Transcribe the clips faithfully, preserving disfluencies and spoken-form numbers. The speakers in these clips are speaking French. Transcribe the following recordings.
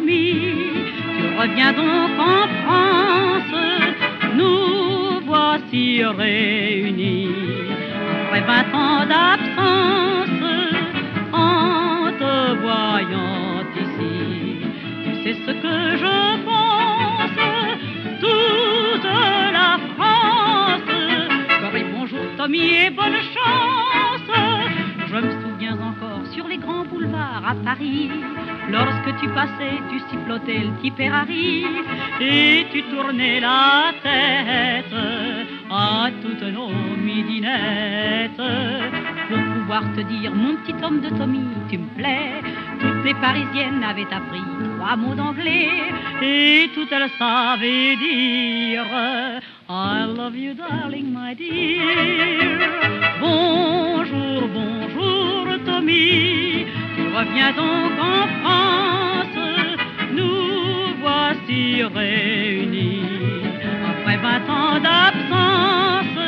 Tommy, tu reviens donc en France. Nous voici réunis après vingt ans d'absence. En te voyant ici, tu sais ce que je pense. Toute la France crie bonjour Tommy et bonne chance. Je me souviens encore sur les grands boulevards à Paris, lorsque tu passais, tu sifflotais le Tipperary et tu tournais la tête à toutes nos midinettes pour pouvoir te dire mon petit homme de Tommy, tu me plais. Toutes les Parisiennes avaient appris trois mots d'anglais et toutes elles savaient dire I love you darling my dear. Bonjour, bonjour Tommy, tu reviens donc en France. Nous voici réunis après vingt ans d'absence.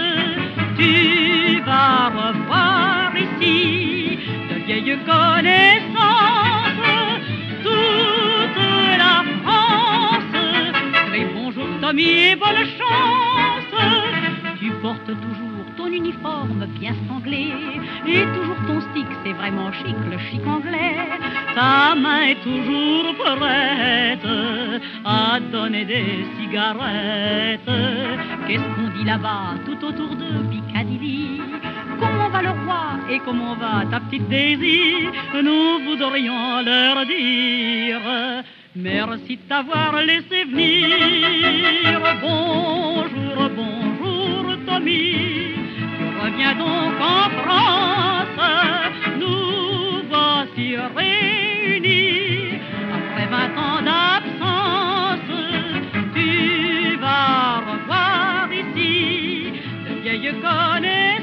Tu vas revoir ici de vieilles connaissances. Toute la France crie bonjour Tommy et bonne chance. Tu portes toujours ton uniforme bien sanglé et toujours ton stick, c'est vraiment chic, le chic anglais. Ta main est toujours prête à donner des cigarettes. Qu'est-ce qu'on dit là-bas tout autour de Piccadilly? Comment va le roi et comment va ta petite Daisy? Nous voudrions leur dire merci de t'avoir laissé venir. Bonjour, bonjour Tommy, tu reviens donc en France. Nous voici réunis après vingt ans d'absence. Tu vas revoir ici de vieilles connaissances.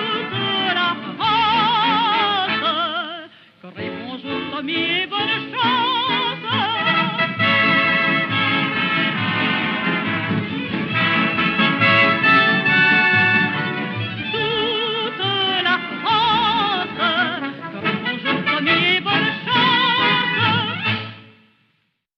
Toute la France crie bonjour Tommy et bonne chance.